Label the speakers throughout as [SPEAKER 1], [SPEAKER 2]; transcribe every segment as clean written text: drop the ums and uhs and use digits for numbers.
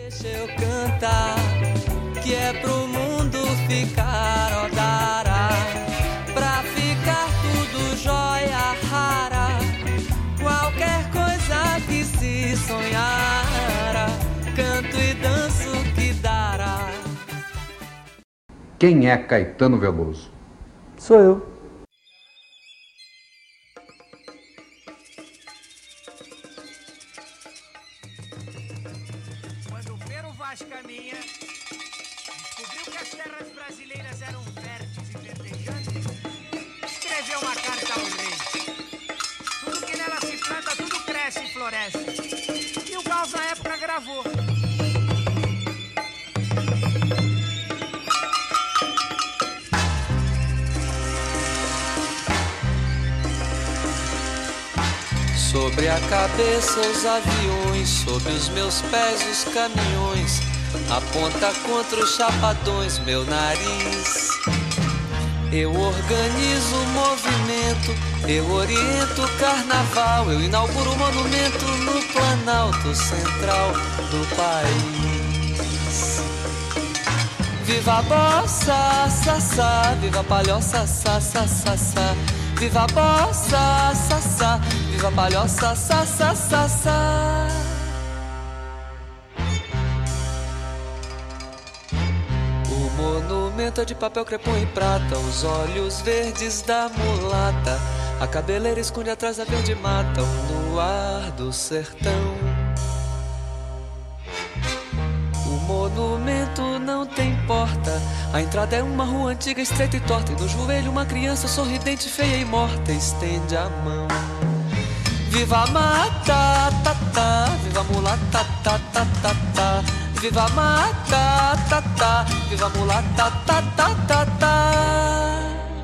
[SPEAKER 1] Deixa eu cantar, que é pro mundo ficar odara, pra ficar tudo jóia rara, qualquer coisa que se sonhara, canto e danço que dará.
[SPEAKER 2] Quem é Caetano Veloso?
[SPEAKER 3] Sou eu.
[SPEAKER 4] Quando Pero Vaz Caminha descobriu que as terras brasileiras eram férteis e verdejantes, escreveu uma carta ao rei. Tudo que nela se planta, tudo cresce e floresce. E o Gauss na época gravou.
[SPEAKER 1] Sobre a cabeça os aviões, sob os meus pés os caminhões, aponta contra os chapadões meu nariz. Eu organizo o movimento, eu oriento o carnaval, eu inauguro o monumento no Planalto Central do país. Viva a bossa, sassá, viva a palhoça, sassá, sassá. Viva a bossa, sassá, viva a palhoça, sassá, sassá. O monumento é de papel crepom e prata, os olhos verdes da mulata, a cabeleira esconde atrás da verde mata, o luar do sertão. O monumento não tem porta, a entrada é uma rua antiga, estreita e torta, e no joelho uma criança sorridente, feia e morta, estende a mão. Viva a mata, tá, tá, viva a mulata, tá, tá, tá, tá. Viva a mata, tá, tá, viva a mulata, tá, tá, tá, tá.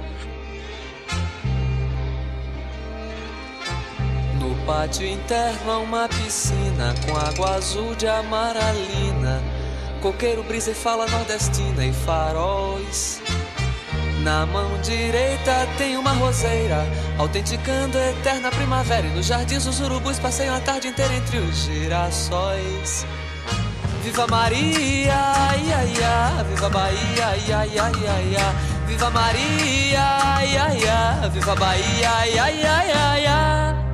[SPEAKER 1] No pátio interno há uma piscina com água azul de amaralina, coqueiro, brisa e fala nordestina e faróis. Na mão direita tem uma roseira, autenticando a eterna primavera, e nos jardins os urubus passeiam a tarde inteira entre os girassóis. Viva Maria, ia, ia, viva Bahia, ia, ia, ia, ia. Viva Maria, ia, ia, viva Bahia, ia, ia, ia, ia.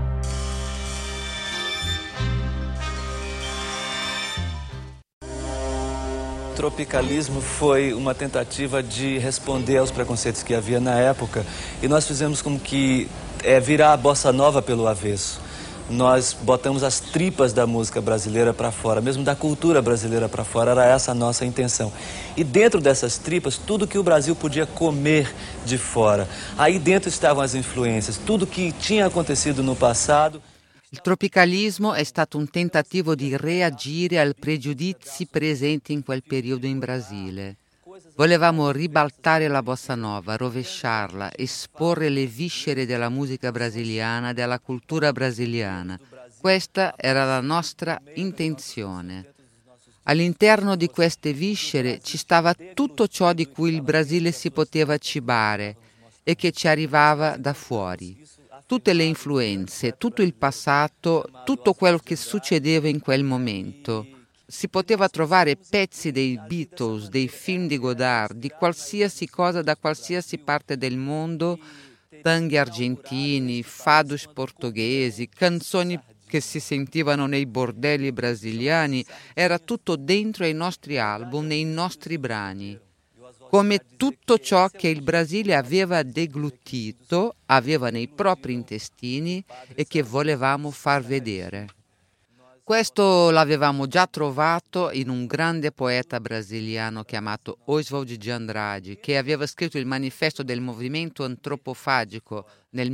[SPEAKER 5] O tropicalismo foi uma tentativa de responder aos preconceitos que havia na época, e nós fizemos como que virar a bossa nova pelo avesso. Nós botamos as tripas da música brasileira para fora, mesmo da cultura brasileira para fora, era essa a nossa intenção. E dentro dessas tripas, tudo que o Brasil podia comer de fora. Aí dentro estavam as influências, tudo que tinha acontecido no passado.
[SPEAKER 6] Il tropicalismo è stato un tentativo di reagire ai pregiudizi presenti in quel periodo in Brasile. Volevamo ribaltare la bossa nova, rovesciarla, esporre le viscere della musica brasiliana, della cultura brasiliana. Questa era la nostra intenzione. All'interno di queste viscere ci stava tutto ciò di cui il Brasile si poteva cibare e che ci arrivava da fuori. Tutte le influenze, tutto il passato, tutto quello che succedeva in quel momento. Si poteva trovare pezzi dei Beatles, dei film di Godard, di qualsiasi cosa da qualsiasi parte del mondo, tanghi argentini, fados portoghesi, canzoni che si sentivano nei bordelli brasiliani, era tutto dentro ai nostri album, nei nostri brani. Come tutto ciò che il Brasile aveva deglutito, aveva nei propri intestini e che volevamo far vedere. Questo l'avevamo già trovato in un grande poeta brasiliano chiamato Oswald de Andrade, che aveva scritto il manifesto del movimento antropofagico nel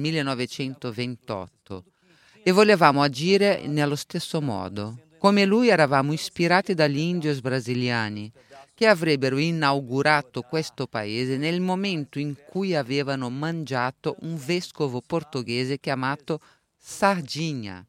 [SPEAKER 6] 1928, e volevamo agire nello stesso modo. Come lui eravamo ispirati dagli indios brasiliani, che avrebbero inaugurato questo paese nel momento in cui avevano mangiato un vescovo portoghese chiamato Sardina.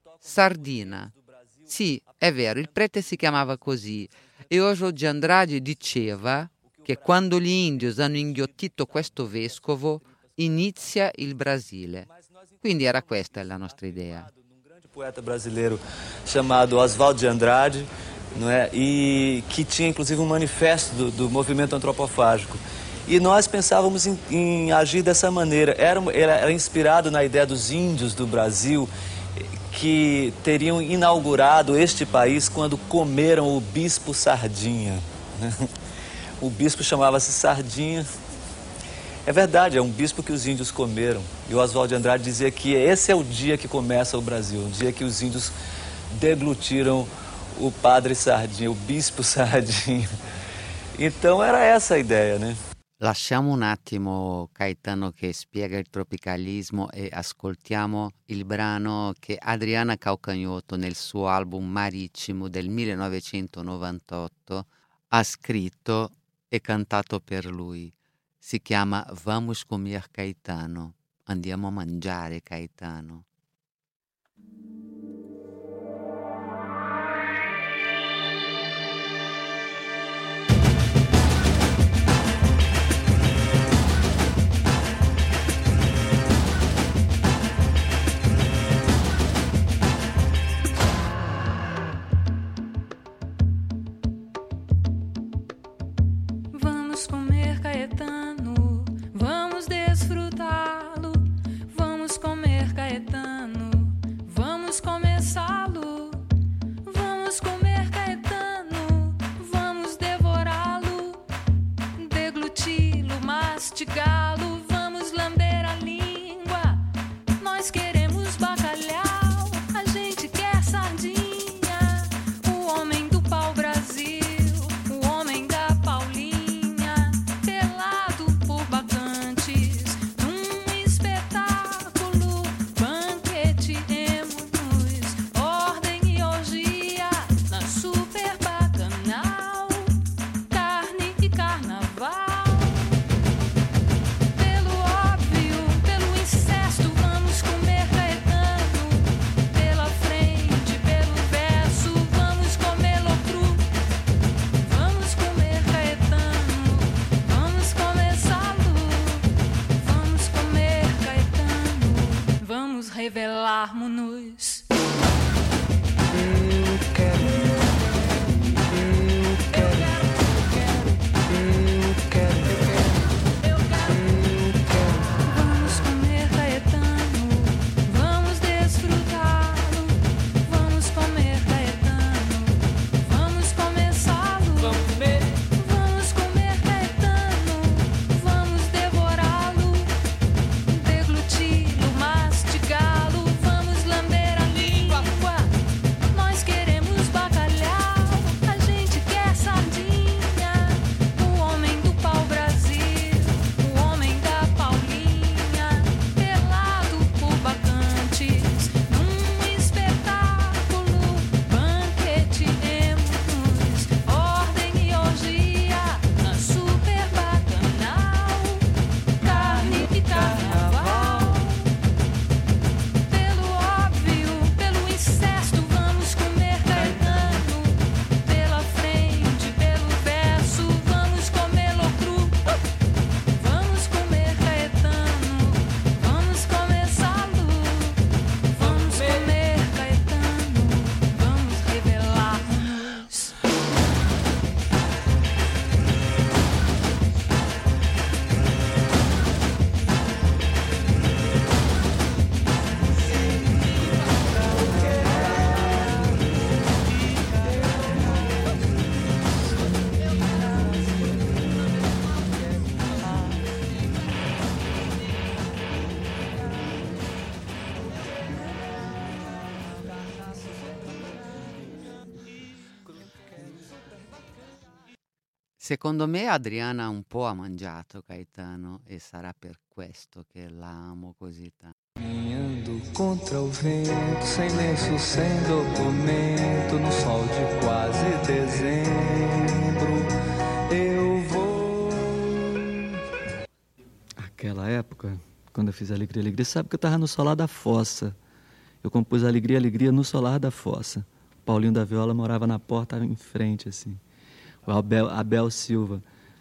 [SPEAKER 6] Sì, è vero, il prete si chiamava così, e Oswald de Andrade diceva che quando gli indios hanno inghiottito questo vescovo inizia il Brasile. Quindi era questa la nostra idea.
[SPEAKER 5] Um grande poeta brasileiro chamado Oswald de Andrade, não é? E que tinha inclusive um manifesto do movimento antropofágico. E nós pensávamos em agir dessa maneira. Era inspirado na ideia dos índios do Brasil, que teriam inaugurado este país quando comeram o bispo Sardinha. O bispo chamava-se Sardinha. É verdade, é um bispo que os índios comeram. E o Oswald de Andrade dizia que esse é o dia que começa o Brasil, o dia que os índios deglutiram o padre Sardinha, o bispo Sardinha. Então era essa a ideia, né?
[SPEAKER 6] Lasciamo un attimo Caetano che spiega il tropicalismo e ascoltiamo il brano che Adriana Calcagnoto nel suo album Marittimo del 1998 ha scritto e cantato per lui. Si chiama Vamos comer Caetano, andiamo a mangiare Caetano.
[SPEAKER 2] Vamos comer Caetano, vamos desfrutá-lo. Vamos comer Caetano, vamos começá-lo. Vamos comer Caetano, vamos devorá-lo, degluti-lo, mastigá-lo. Vamos lamber a língua. Nós queremos bacalhau, a gente quer sardinha. O homem do pau-brasil, o homem da Paulinha, pelado por bacantes, num espetáculo, banquete, emos, ordem e orgia, na super bacanal, carne e carnaval. Pelo óbvio, pelo incesto, vamos comer Caetano. Pela frente, pelo verso, vamos comê-lo cru. Vamos comer Caetano, vamos começá-lo. Vamos comer Caetano, vamos revelarmos-nos. Vamos comer Caetano, vamos desfrutá-lo. Vamos comer Caetano, vamos começá-lo. Vamos comer Caetano, vamos devorá-lo, degluti-lo, mastigá-lo. Vamos lamber a língua. Nós queremos bacalhau, a gente quer sardinha. O homem do pau-brasil, o homem da Paulinha, pelado por bacantes, num espetáculo, banquete, emos, ordem e orgia, na super bacanal, carne e carnaval. Pelo óbvio, pelo incesto, vamos comer Caetano. Pela frente, pelo verso, vamos comê-lo cru. Vamos comer Caetano, vamos começá-lo. Vamos comer Caetano, vamos revelar-nos.
[SPEAKER 6] Secondo me Adriana un po' ha mangiato Caetano e sarà per questo che la amo così tanto.
[SPEAKER 5] Caminhando contra o vento, sem lenço, sem documento, no sol de quase dezembro, eu vou.
[SPEAKER 3] Aquela época, quando eu fiz Alegria, Alegria, sabe que eu tava no Solar da Fossa. Eu compus Alegria, Alegria no Solar da Fossa. O Paulinho da Viola morava na porta em frente, assim. O Abel Silva.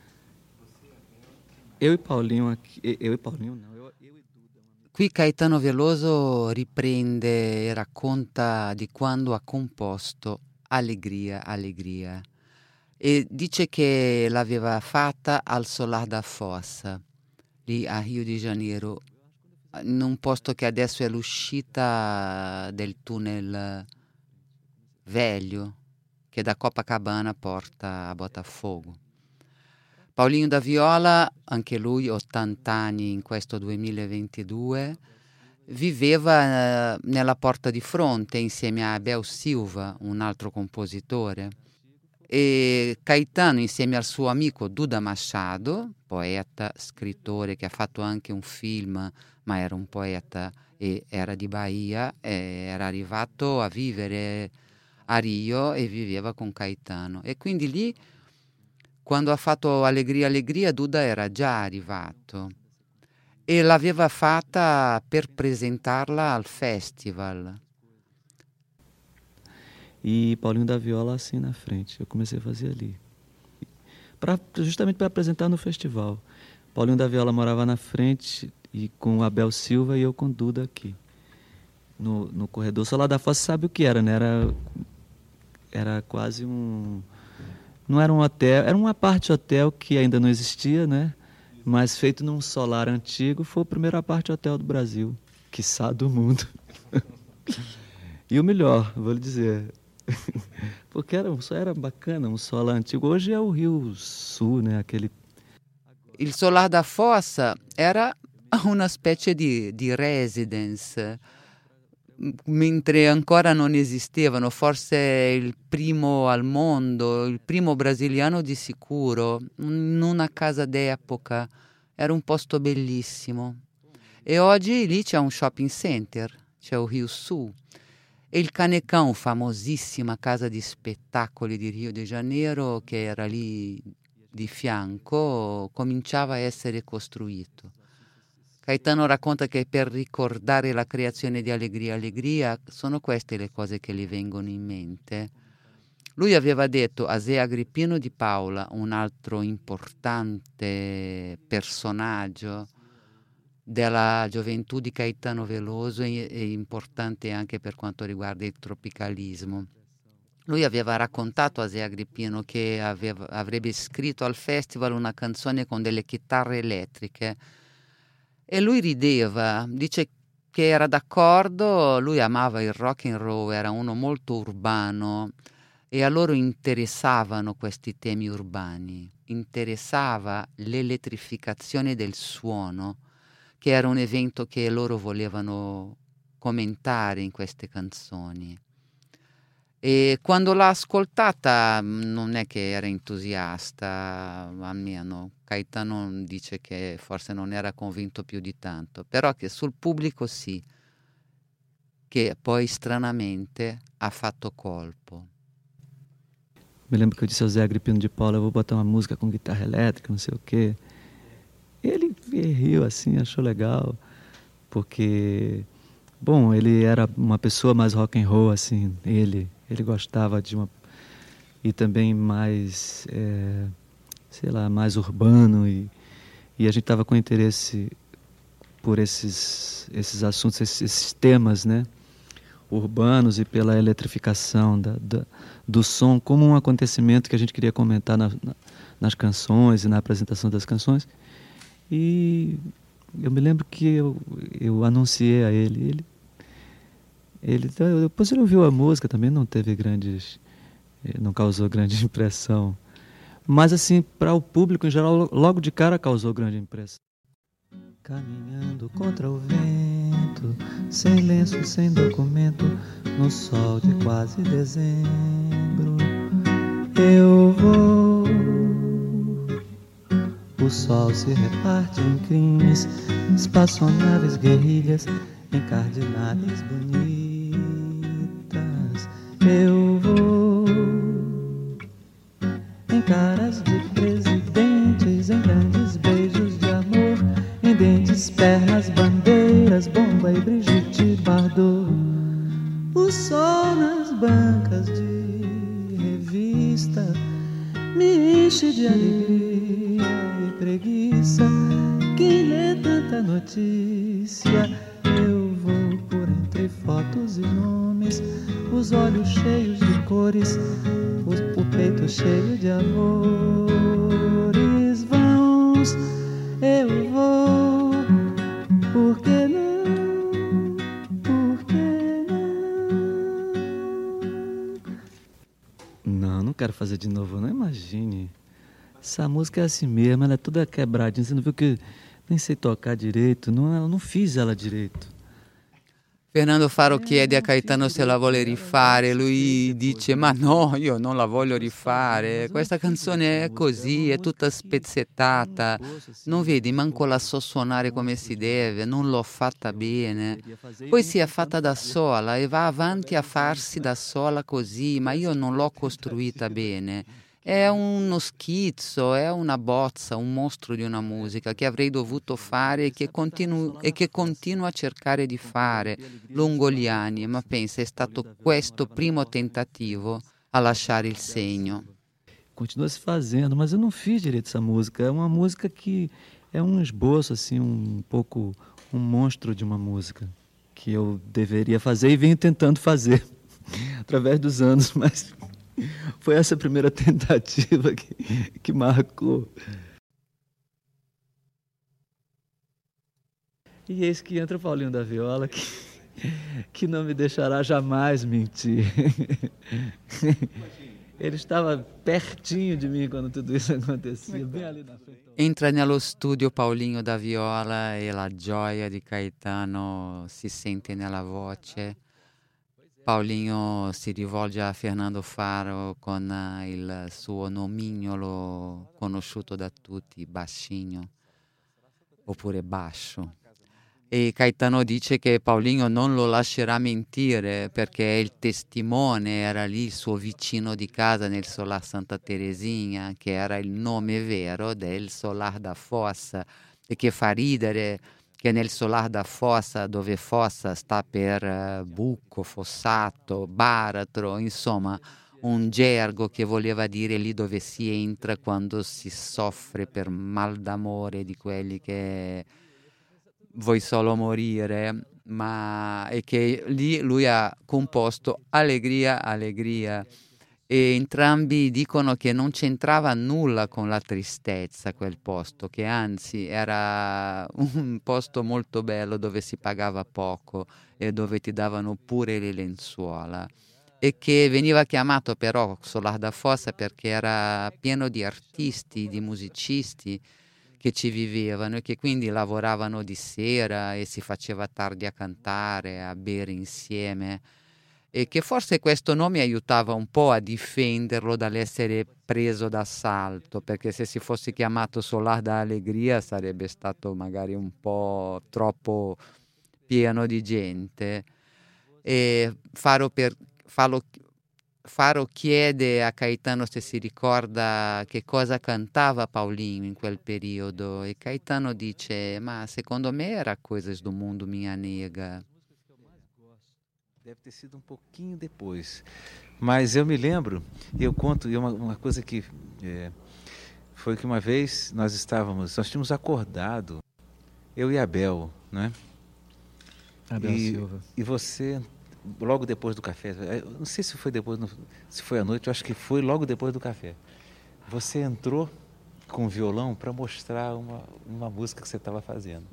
[SPEAKER 3] Eu e Paulinho aqui. Eu e Paulinho não, eu e Duda.
[SPEAKER 6] Qui Caetano Veloso riprende e racconta di quando ha composto allegria, allegria. E dice che l'aveva fatta al Solar da Fossa, lì a Rio de Janeiro, in un posto che adesso è l'uscita del tunnel Velho, che da Copacabana porta a Botafogo. Paulinho da Viola, anche lui 80 anni in questo 2022, viveva nella porta di fronte insieme a Abel Silva, un altro compositore, e Caetano insieme al suo amico Duda Machado, poeta, scrittore che ha fatto anche un film, ma era un poeta e era di Bahia, era arrivato a vivere a Rio e viveva con Caetano. E quindi lì, quando ha fatto Allegria, Allegria, Duda era già arrivato e l'aveva fatta per presentarla al festival.
[SPEAKER 3] E Paulinho da Viola assim na frente. Eu comecei a fazer ali. Justamente para apresentar no festival. Paulinho da Viola morava na frente e com Abel Silva e eu com Duda aqui. No corredor Solar da Fossa, sabe o que era, né? Era quase um... Não era um hotel, era uma parte hotel que ainda não existia, né? Mas feito num solar antigo, foi o primeiro aparte hotel do Brasil, quiçá do mundo. E o melhor, vou lhe dizer, porque era bacana, um solar antigo. Hoje é o Rio Sul, né? Aquele...
[SPEAKER 6] Il Solar da Fossa era una specie di residence, mentre ancora non esistevano, forse il primo al mondo, il primo brasiliano di sicuro, in una casa d'epoca, era un posto bellissimo. E oggi lì c'è un shopping center, c'è il Rio Sul, e il Canecão, famosissima casa di spettacoli di Rio de Janeiro, che era lì di fianco, cominciava a essere costruito. Caetano racconta che per ricordare la creazione di Allegria, Allegria, sono queste le cose che gli vengono in mente. Lui aveva detto a Zé Agrippino di Paula, un altro importante personaggio della gioventù di Caetano Veloso e importante anche per quanto riguarda il tropicalismo. Lui aveva raccontato a Zé Agrippino che avrebbe scritto al festival una canzone con delle chitarre elettriche. E lui rideva, dice che era d'accordo, lui amava il rock and roll, era uno molto urbano e a loro interessavano questi temi urbani, interessava l'elettrificazione del suono, che era un evento che loro volevano commentare in queste canzoni. E quando l'ha ascoltata non è che era entusiasta, almeno Caetano dice che forse non era convinto più di tanto, però che sul pubblico sì, che poi stranamente ha fatto colpo.
[SPEAKER 3] Me lembro que eu disse ao Zé Agrippino de Paula, eu vou botar uma música com guitarra elétrica, não sei o quê. Ele riu assim, achou legal, porque, bom, ele era uma pessoa mais rock and roll, assim, ele gostava de uma... E também mais, sei lá, mais urbano, e a gente estava com interesse por esses assuntos, esses temas, né, urbanos e pela eletrificação do som como um acontecimento que a gente queria comentar nas canções e na apresentação das canções. E eu me lembro que eu anunciei a ele, depois ele ouviu a música, também não causou grande impressão. Mas assim, para o público em geral, logo de cara causou grande impressão. Caminhando contra o vento, sem lenço, sem documento, no sol de quase dezembro, eu vou. O sol se reparte em crimes, espaçonaves guerrilhas, encardinadas bonitas. Eu vou em caras de presidentes, em grandes beijos de amor, em dentes, pernas, bandeiras, bomba e Brigitte Bardot. O sol nas bancas de revista me enche de alegria e preguiça. Quem lê tanta notícia, eu vou por entre de fotos e nomes, os olhos cheios de cores, o peito cheio de amores. Vamos, eu vou, por que não, por que não? Não quero fazer de novo, não imagine. Essa música é assim mesmo, ela é toda quebradinha. Você não viu que nem sei tocar direito, eu não fiz ela direito.
[SPEAKER 6] Fernando Faro chiede a Caetano se la vuole rifare, lui dice ma no, io non la voglio rifare, questa canzone è così, è tutta spezzettata, non vedi, manco la so suonare come si deve, non l'ho fatta bene, poi si è fatta da sola e va avanti a farsi da sola così, ma io non l'ho costruita bene. È uno schizzo, è una bozza, un mostro di una musica che avrei dovuto fare e che continuo a cercare di fare lungo gli anni, ma pensa, è stato questo primo tentativo a lasciare il segno.
[SPEAKER 3] Continua se fazendo, mas eu não fiz direito essa música. É uma música que é um esboço, assim, pouco um monstro de uma música que eu deveria fazer e venho tentando fazer através dos anos, mas foi essa primeira tentativa que marcou. E eis que entra o Paulinho da Viola, que não me deixará jamais mentir. Ele estava pertinho de mim quando tudo isso acontecia, bem ali na frente.
[SPEAKER 6] Entra nello studio Paulinho da Viola e la gioia di Caetano si sente nella voce. Paulinho si rivolge a Fernando Faro con il suo nomignolo conosciuto da tutti, Baixinho, oppure Bascio. E Caetano dice che Paulinho non lo lascerà mentire perché è il testimone, era lì il suo vicino di casa nel Solar Santa Teresinha, che era il nome vero del Solar da Fossa, e che fa ridere che nel Solar da Fossa, dove fossa sta per buco, fossato, baratro, insomma un gergo che voleva dire lì dove si entra quando si soffre per mal d'amore di quelli che vuoi solo morire, e che lì lui ha composto Allegria, Allegria. E entrambi dicono che non c'entrava nulla con la tristezza quel posto, che anzi era un posto molto bello dove si pagava poco e dove ti davano pure le lenzuola, e che veniva chiamato però Solar da Fossa perché era pieno di artisti, di musicisti che ci vivevano e che quindi lavoravano di sera e si faceva tardi a cantare, a bere insieme, e che forse questo nome aiutava un po' a difenderlo dall'essere preso d'assalto, perché se si fosse chiamato Solar da Allegria sarebbe stato magari un po' troppo pieno di gente. E Faro chiede a Caetano se si ricorda che cosa cantava Paulinho in quel periodo, e Caetano dice: ma secondo me era Coisas do Mundo, Minha Nega.
[SPEAKER 7] Deve ter sido pouquinho depois. Mas eu me lembro, e eu conto, e uma coisa que foi que uma vez nós tínhamos acordado, eu e Abel, né?
[SPEAKER 3] Abel Silva.
[SPEAKER 7] E você, logo depois do café, não sei se foi se foi à noite, eu acho que foi logo depois do café. Você entrou com o violão para mostrar uma música que você estava fazendo.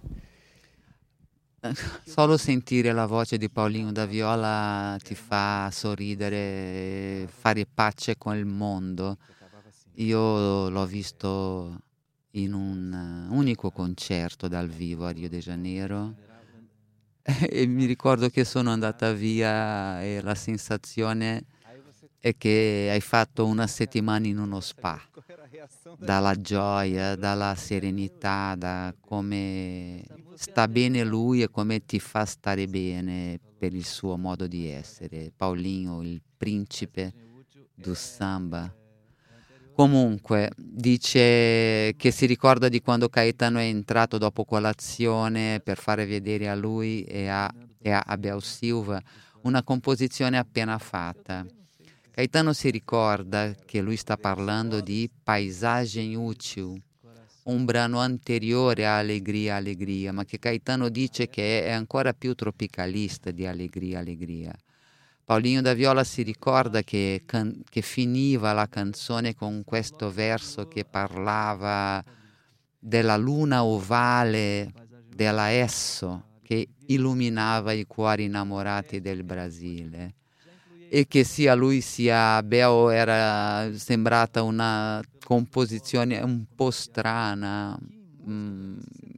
[SPEAKER 6] Solo sentire la voce di Paulinho da Viola ti fa sorridere, fare pace con il mondo. Io l'ho visto in un unico concerto dal vivo a Rio de Janeiro e mi ricordo che sono andata via e la sensazione è che hai fatto una settimana in uno spa, dalla gioia, dalla serenità, da come sta bene lui e come ti fa stare bene per il suo modo di essere. Paulinho, il principe do samba. Comunque dice che si ricorda di quando Caetano è entrato dopo colazione per fare vedere a lui e a Abel Silva una composizione appena fatta. Caetano si ricorda che lui sta parlando di paesagem útil, un brano anteriore a Allegria, Allegria, ma che Caetano dice che è ancora più tropicalista di Allegria, Allegria. Paulinho da Viola si ricorda che finiva la canzone con questo verso che parlava della luna ovale della Esso che illuminava i cuori innamorati del Brasile, e che sia lui sia Abel era sembrata una composizione un po' strana, un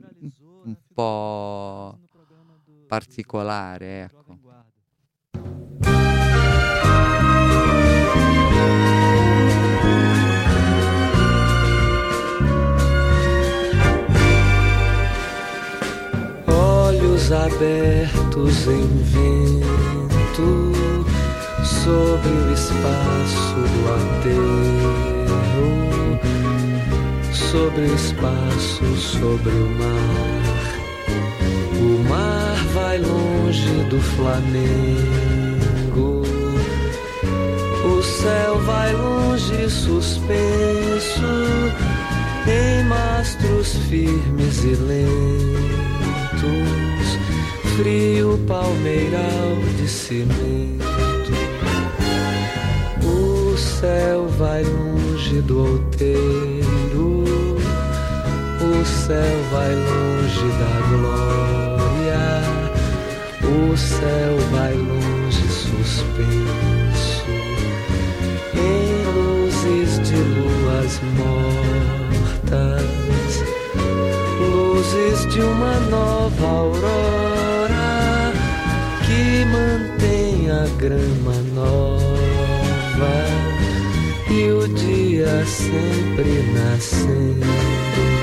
[SPEAKER 6] po' particolare, ecco.
[SPEAKER 1] Olhos abertos em vento sobre o espaço do aterro, sobre o espaço, sobre o mar. O mar vai longe do Flamengo, o céu vai longe suspenso em mastros firmes e lentos, frio palmeiral de cimento. O céu vai longe do outeiro, o céu vai longe da glória, o céu vai longe suspenso em luzes de luas mortas, luzes de uma nova aurora que mantém a grama nova e o dia sempre nascendo.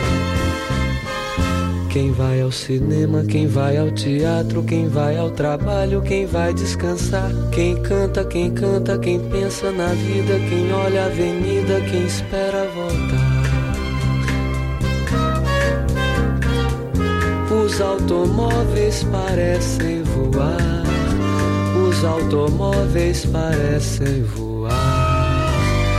[SPEAKER 1] Quem vai ao cinema, quem vai ao teatro, quem vai ao trabalho, quem vai descansar, quem canta, quem pensa na vida, quem olha a avenida, quem espera voltar. Os automóveis parecem voar, os automóveis parecem voar,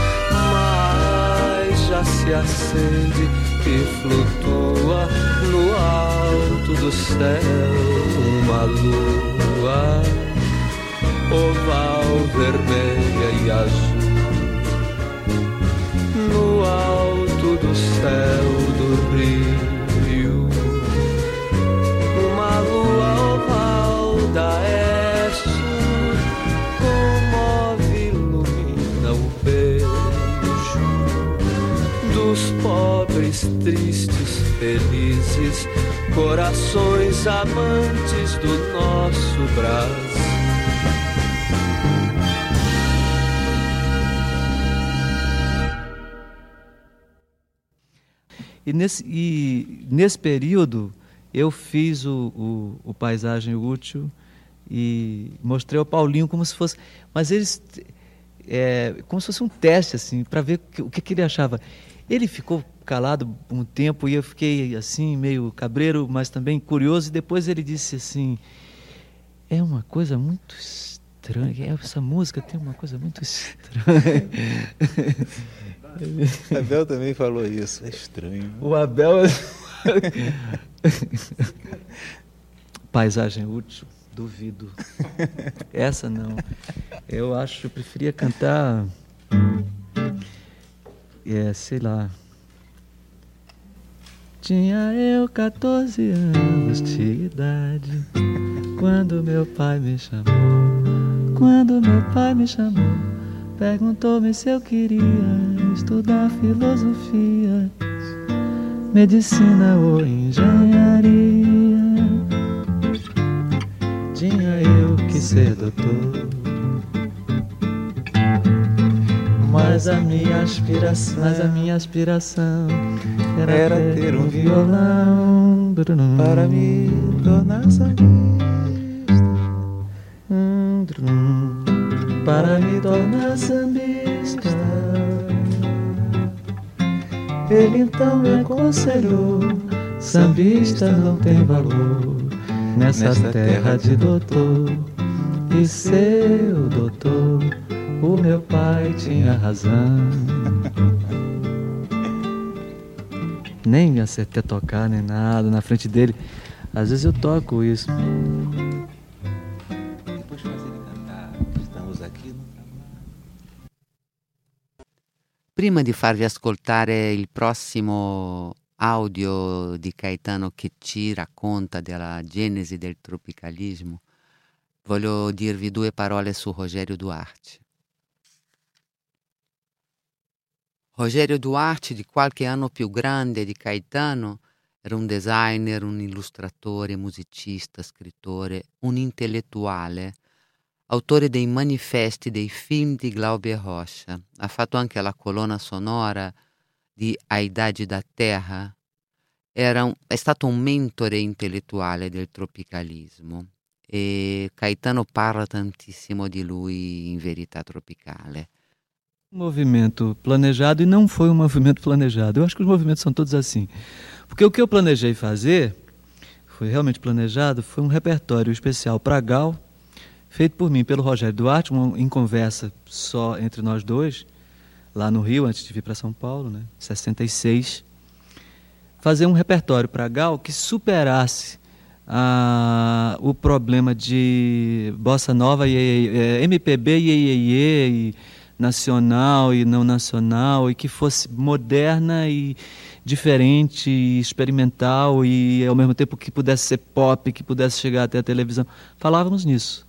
[SPEAKER 1] mas já se acende e flutua no alto do céu uma lua oval, vermelha e azul. No alto do céu do rio, uma lua oval da Esso comove, ilumina o beijo dos pobres, tristes, felizes, corações amantes do nosso Brasil.
[SPEAKER 3] E nesse período eu fiz o Paisagem Útil e mostrei ao Paulinho como se fosse, mas eles como se fosse um teste assim para ver o que ele achava. Ele ficou calado um tempo e eu fiquei assim meio cabreiro, mas também curioso, e depois ele disse assim: é uma coisa muito estranha, essa música tem uma coisa muito estranha.
[SPEAKER 7] Abel também falou isso, é estranho.
[SPEAKER 3] O Abel Paisagem Útil, duvido. Essa não. Eu preferia cantar, sei lá. Tinha eu 14 anos de idade quando meu pai me chamou. Quando meu pai me chamou, perguntou-me se eu queria estudar filosofia, medicina ou engenharia. Tinha eu que ser doutor, mas a minha aspiração era ter um violão para me tornar sambista, para me tornar sambista. Ele então me aconselhou: sambista não tem valor nessa terra de doutor. E seu doutor, o meu pai tinha razão. nem acertei a tocar, nem nada, na frente dele. Às vezes eu toco isso.
[SPEAKER 7] Depois fazer ele cantar, estamos aqui.
[SPEAKER 6] Prima di farvi ascoltare il prossimo audio di Caetano che ci racconta della genesi del tropicalismo, voglio dirvi 2 parole su Rogério Duarte. Rogério Duarte, di qualche anno più grande di Caetano, era un designer, un illustratore, musicista, scrittore, un intellettuale, autore dei manifesti, dei film di Glauber Rocha. Ha fatto anche la colonna sonora di A Idade da Terra. È stato un mentore intellettuale del tropicalismo e Caetano parla tantissimo di lui in Verità Tropicale.
[SPEAKER 3] Um movimento planejado e não foi um movimento planejado. Eu acho que os movimentos são todos assim. Porque o que eu planejei fazer, foi realmente planejado, foi um repertório especial para Gal, feito por mim, pelo Rogério Duarte, em conversa só entre nós dois, lá no Rio, antes de vir para São Paulo, né, em 66. Fazer um repertório para Gal que superasse o problema de bossa nova, MPB, e nacional e não nacional, e que fosse moderna e diferente e experimental e ao mesmo tempo que pudesse ser pop, que pudesse chegar até a televisão. Falávamos nisso.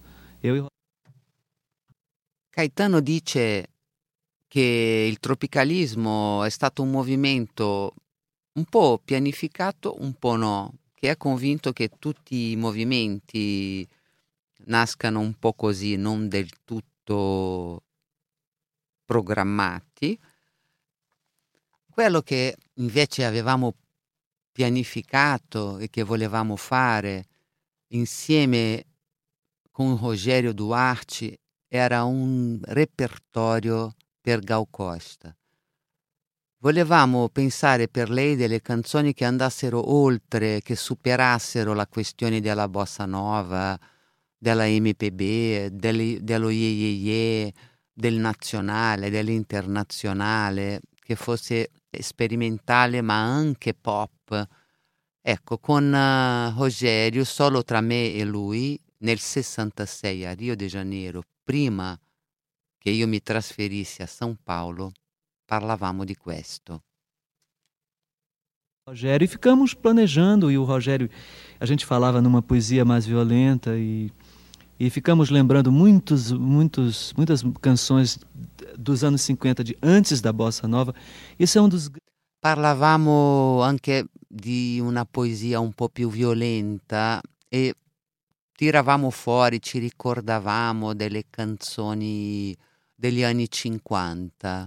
[SPEAKER 6] Caetano dice che il tropicalismo è stato un movimento un po' pianificato, un po' no, che è convinto che tutti i movimenti nascano un po' così, non del tutto programmati. Quello che invece avevamo pianificato e che volevamo fare insieme con Rogério Duarte era un repertorio per Gal Costa. Volevamo pensare per lei delle canzoni che andassero oltre, che superassero la questione della bossa nova, della MPB, dello ye, del nazionale, dell'internazionale, che fosse sperimentale ma anche pop. Ecco, con Rogério, solo tra me e lui, nel 66 a Rio de Janeiro, prima che io mi trasferissi a São Paulo, parlavamo di questo.
[SPEAKER 3] Rogério, e ficamos planejando, e o Rogério, a gente falava numa poesia mais violenta e ficamos lembrando muitas canções dos anos 50, de antes da bossa nova. Isso é um dos...
[SPEAKER 6] Parlavamo anche di una poesia un po' più violenta e tiravamo fuori, ci ricordavamo delle canzoni degli anni 50.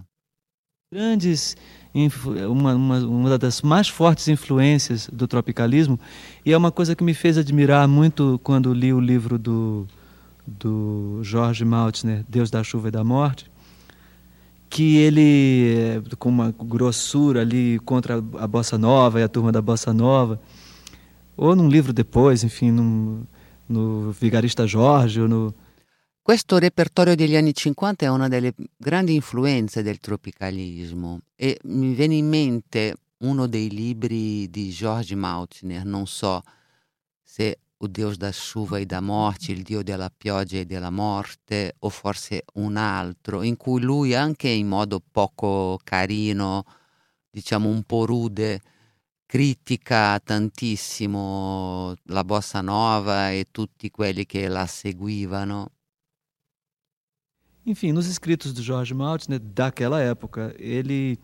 [SPEAKER 3] Uma das mais fortes influências do tropicalismo, e é uma coisa que me fez admirar muito quando li o livro do Jorge Maltner, Deus da Chuva e da Morte, que ele, com uma grossura ali contra a bossa nova e a turma da bossa nova, ou num livro depois, enfim, no Vigarista Jorge, ou no...
[SPEAKER 6] Questo repertorio degli anni 50 è una delle grandi influenze del tropicalismo e mi viene in mente uno dei libri di Jorge Maltner, non so se O Deus da Chuva e da Morte, il Dio della pioggia e della morte, o forse un altro, in cui lui, anche in modo poco carino, diciamo un po' rude, critica tantissimo la bossa nova e tutti quelli che la seguivano.
[SPEAKER 3] Enfim, nos escritos do Jorge Maltner, daquela época, ele...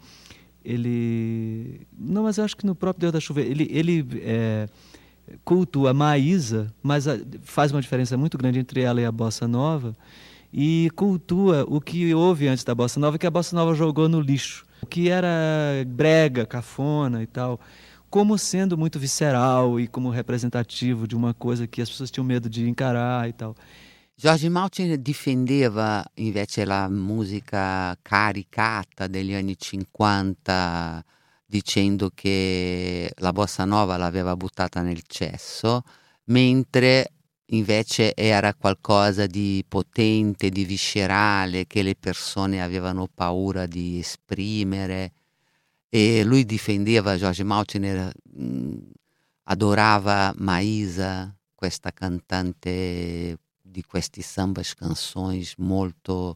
[SPEAKER 3] Não, mas eu acho que no próprio Deus da Chuva, ele cultua a Maísa, mas faz uma diferença muito grande entre ela e a bossa nova, e cultua o que houve antes da bossa nova, que a bossa nova jogou no lixo, o que era brega, cafona e tal, como sendo muito visceral e como representativo de uma coisa que as pessoas tinham medo de encarar e tal.
[SPEAKER 6] Jorge Maltner difendeva invece la musica caricata degli anni 50 dicendo che la bossa nova l'aveva buttata nel cesso, mentre invece era qualcosa di potente, di viscerale, che le persone avevano paura di esprimere. E lui difendeva, Jorge Maltner adorava Maísa, questa cantante di questi sambas canções molto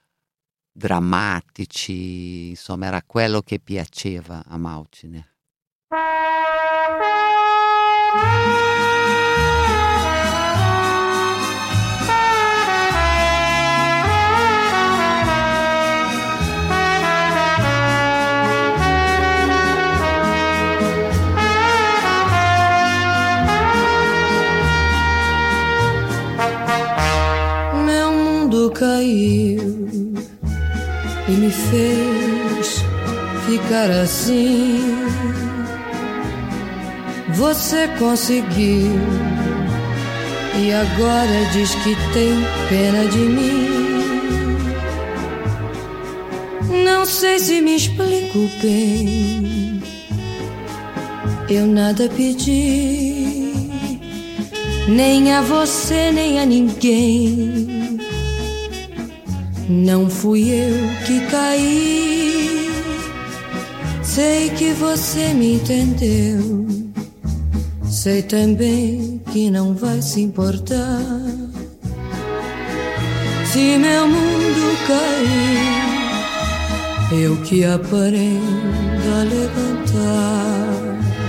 [SPEAKER 6] drammatici, insomma era quello che piaceva a Maltner.
[SPEAKER 8] Meu mundo caiu e me fez ficar assim. Você conseguiu e agora diz que tem pena de mim. Não sei se me explico bem. Eu nada pedi, nem a você nem a ninguém. Não fui eu que caí. Sei que você me entendeu. Sei também que não vai se importar se meu mundo cair. Eu que aprendo a levantar.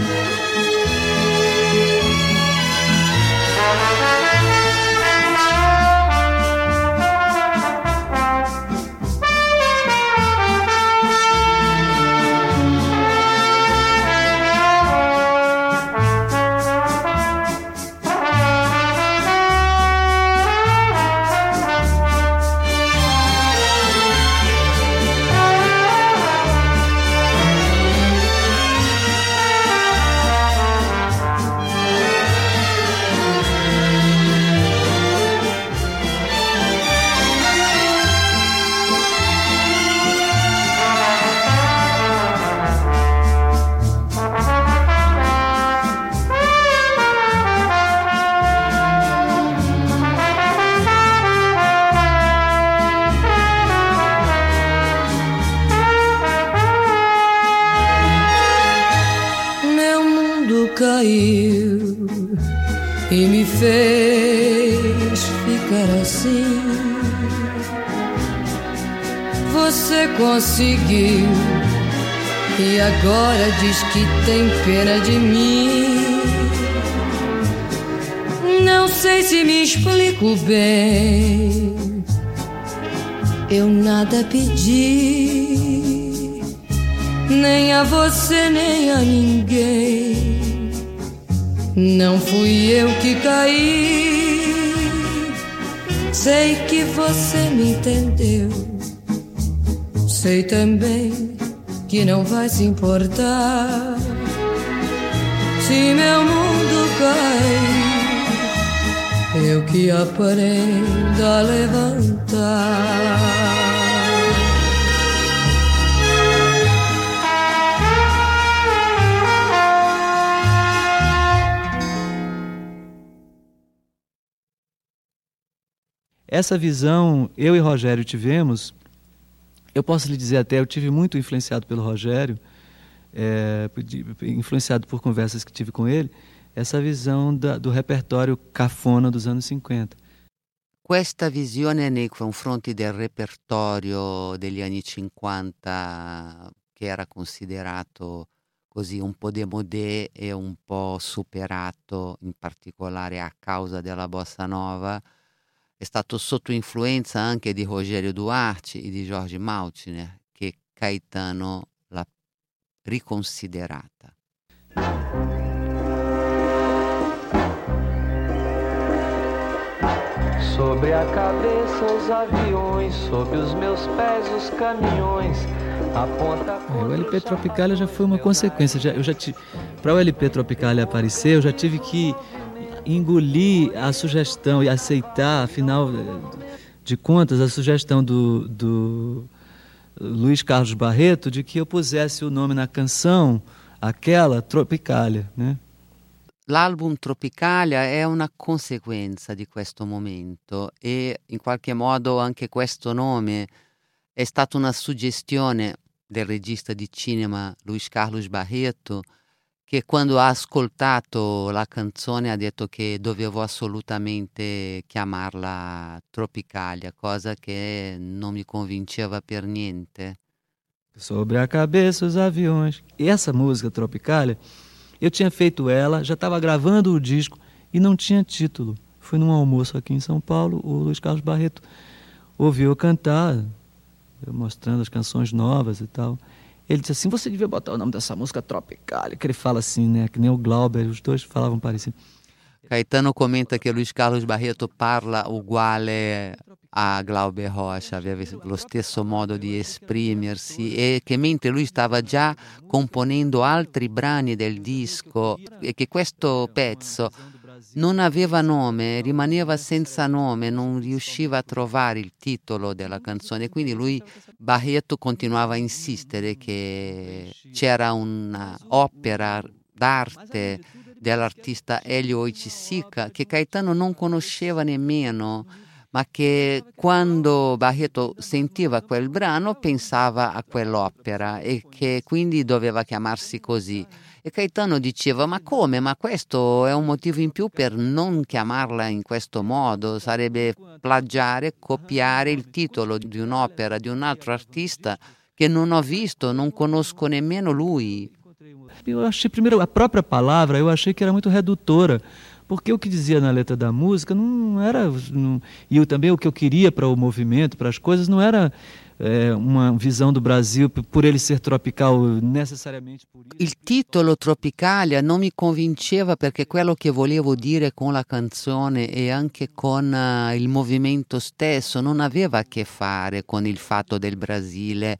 [SPEAKER 8] Caiu e me fez ficar assim. Você conseguiu e agora diz que tem pena de mim. Não sei se me explico bem. Eu nada pedi, nem a você nem a ninguém. Não fui eu que caí. Sei que você me entendeu. Sei também que não vai se importar se meu mundo cair. Eu que aprendo a levantar.
[SPEAKER 3] Essa visão eu e Rogério tivemos, eu posso lhe dizer até, eu tive muito influenciado pelo Rogério, influenciado por conversas que tive com ele, essa visão do repertório cafona dos anos 50.
[SPEAKER 6] Questa visione nei confronti del repertorio degli anni 50, che era considerato così un po' démodé e un po' superato, in particolare a causa della bossa nova, è stato sotto influenza anche di Rogério Duarte e di Jorge Maltner, che Caetano l'ha riconsiderata.
[SPEAKER 1] Sobre a cabeça os aviões, sob os meus pés os caminhões.
[SPEAKER 3] O LP Tropicália já foi uma consequência. Para o LP Tropicália aparecer, eu já tive que engolir a sugestão e aceitar, afinal de contas, a sugestão do Luiz Carlos Barreto de que eu pusesse o nome na canção, aquela Tropicália, né?
[SPEAKER 6] L'album Tropicália è una conseguenza di questo momento e in qualche modo anche questo nome è stata una suggestione del regista di cinema Luis Carlos Barreto, che quando ha ascoltato la canzone ha detto che dovevo assolutamente chiamarla Tropicalia, cosa che non mi convinceva per niente.
[SPEAKER 3] Sobre a cabeça os aviões. E essa música Tropicália, eu tinha feito ela, já estava gravando o disco e não tinha título. Fui num almoço aqui em São Paulo, o Luis Carlos Barreto ouviu eu cantar, eu mostrando as canções novas e tal. Ele disse assim, você devia botar o nome dessa música Tropicália, que ele fala assim, né, que nem o Glauber, os dois falavam parecido.
[SPEAKER 6] Caetano commenta che Luis Carlos Barreto parla uguale a Glauber Rocha, aveva lo stesso modo di esprimersi, e che mentre lui stava già componendo altri brani del disco e che questo pezzo non aveva nome, rimaneva senza nome, non riusciva a trovare il titolo della canzone, quindi lui, Barreto, continuava a insistere che c'era un'opera d'arte dell'artista Elio Oiticica che Caetano non conosceva nemmeno, ma che quando Barreto sentiva quel brano pensava a quell'opera e che quindi doveva chiamarsi così. E Caetano diceva, ma come? Ma questo è un motivo in più per non chiamarla in questo modo, sarebbe plagiare, copiare il titolo di un'opera di un altro artista che non ho visto, non conosco nemmeno lui.
[SPEAKER 3] Eu achei, primeiro, a própria palavra, eu achei que era muito redutora, porque o que dizia na letra da música não era... e eu também o que eu queria para o movimento, para as coisas, não era uma visão do Brasil por ele ser tropical necessariamente por isso.
[SPEAKER 6] Il titolo Tropicalia non mi convinceva perché quello che volevo dire con la canzone e anche con il movimento stesso non aveva a che fare con il fatto del Brasile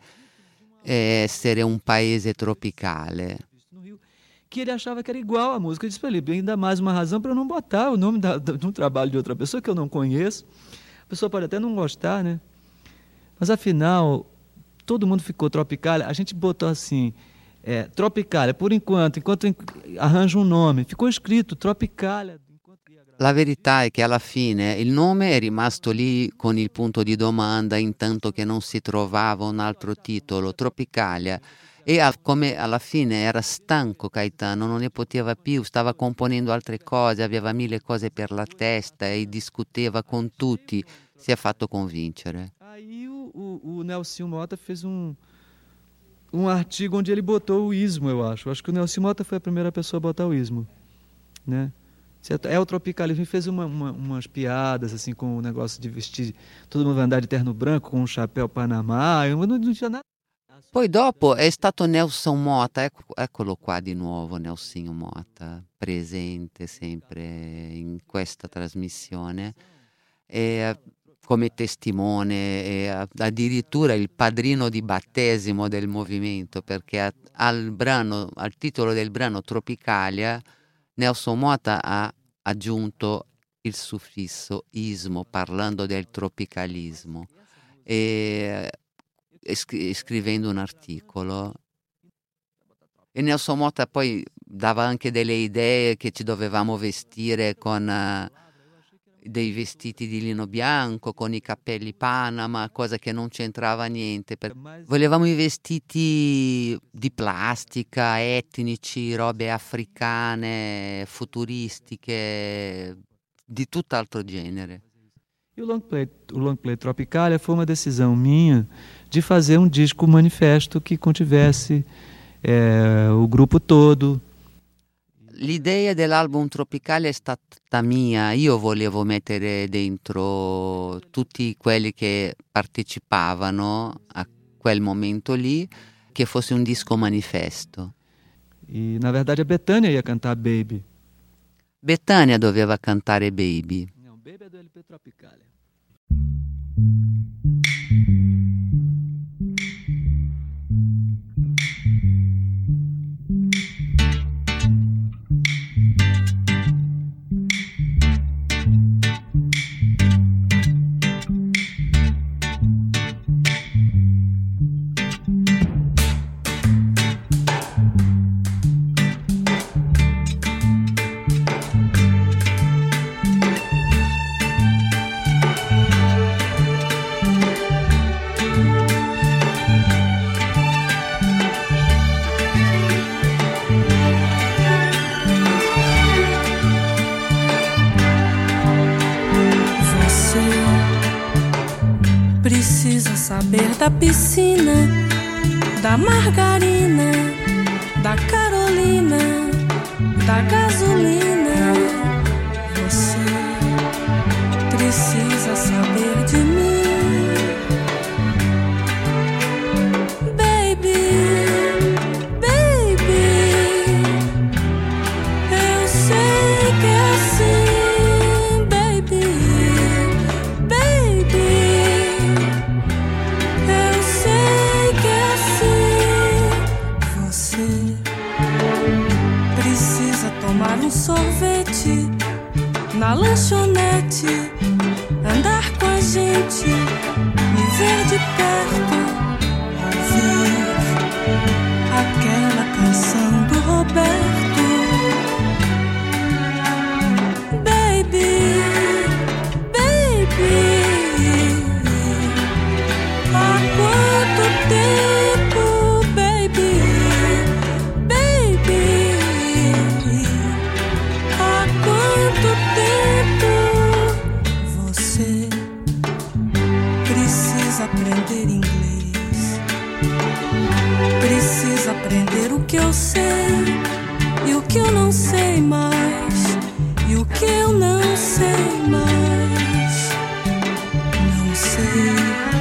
[SPEAKER 6] essere un paese tropicale.
[SPEAKER 3] Que ele achava que era igual a música. Eu disse para ele, ainda mais uma razão para eu não botar o nome de um trabalho de outra pessoa que eu não conheço. A pessoa pode até não gostar, né? Mas afinal, todo mundo ficou Tropicália. A gente botou assim, Tropicália, por enquanto arranja um nome. Ficou escrito Tropicália.
[SPEAKER 6] La verità è che alla fine il nome è rimasto lì con il punto di domanda intanto che non si trovava un altro titolo, Tropicalia. E come alla fine era stanco Caetano, non ne poteva più, stava componendo altre cose, aveva 1000 cose per la testa e discuteva con tutti, si è fatto convincere.
[SPEAKER 3] Aí o Nelson Motta fez um artigo onde ele botou o ismo, eu acho. Acho que o Nelson Motta foi a primeira pessoa a botar o ismo, né? É o tropicalismo, e fez umas piadas assim com o negócio de vestir, todo mundo vai andar de terno branco com um chapéu Panamá, eu não tinha nada.
[SPEAKER 6] Poi dopo è stato Nelson Motta, eccolo qua di nuovo Nelson Motta, presente sempre in questa trasmissione, come testimone e addirittura il padrino di battesimo del movimento, perché al titolo del brano Tropicalia Nelson Motta ha aggiunto il suffisso ismo parlando del tropicalismo e scrivendo un articolo. E Nelson Motta poi dava anche delle idee che ci dovevamo vestire con dei vestiti di lino bianco, con i capelli Panama, cosa che non c'entrava niente. Volevamo i vestiti di plastica, etnici, robe africane, futuristiche, di tutt'altro genere.
[SPEAKER 3] E o long play Tropicália foi uma decisão minha de fazer um disco manifesto que contivesse o gruppo todo.
[SPEAKER 6] L'idea dell'album Tropicalia è stata mia, io volevo mettere dentro tutti quelli che partecipavano a quel momento lì, che fosse un disco manifesto.
[SPEAKER 3] E na verdade a Bethânia ia cantar Baby.
[SPEAKER 6] Bethânia doveva cantare Baby.
[SPEAKER 3] Não, Baby é do LP Tropicália.
[SPEAKER 8] da piscina, da margarina, da Carolina, da gasolina. Você precisa saber de mim. Sorvete na lanchonete, andar com a gente, me ver de perto, ouvir aquela canção do Roberto. Baby, baby, há quanto tempo, baby, baby. Aprender inglês, precisa aprender o que eu sei e o que eu não sei mais, e o que eu não sei mais. Não sei,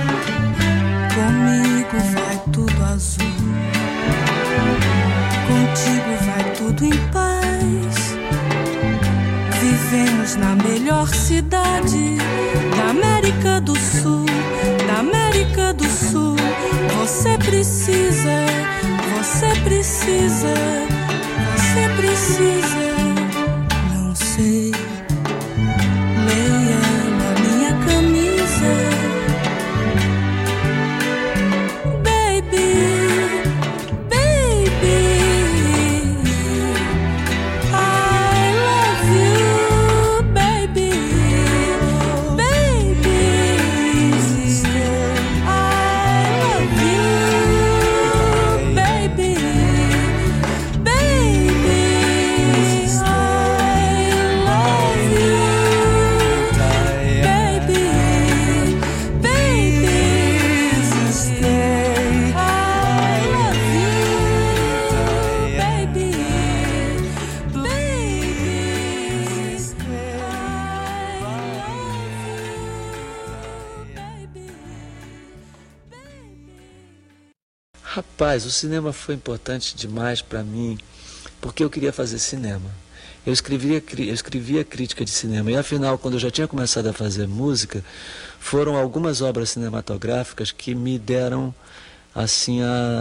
[SPEAKER 8] comigo vai tudo azul, contigo vai tudo em paz. Vivemos na melhor cidade da América do Sul, da América do Sul. Você precisa, você precisa, você precisa. Não sei, leia na minha camisa. Baby, baby, I love you, baby, baby.
[SPEAKER 5] Rapaz, o cinema foi importante demais para mim, porque eu queria fazer cinema. Eu escrevia crítica de cinema, e afinal, quando eu já tinha começado a fazer música, foram algumas obras cinematográficas que me deram, assim,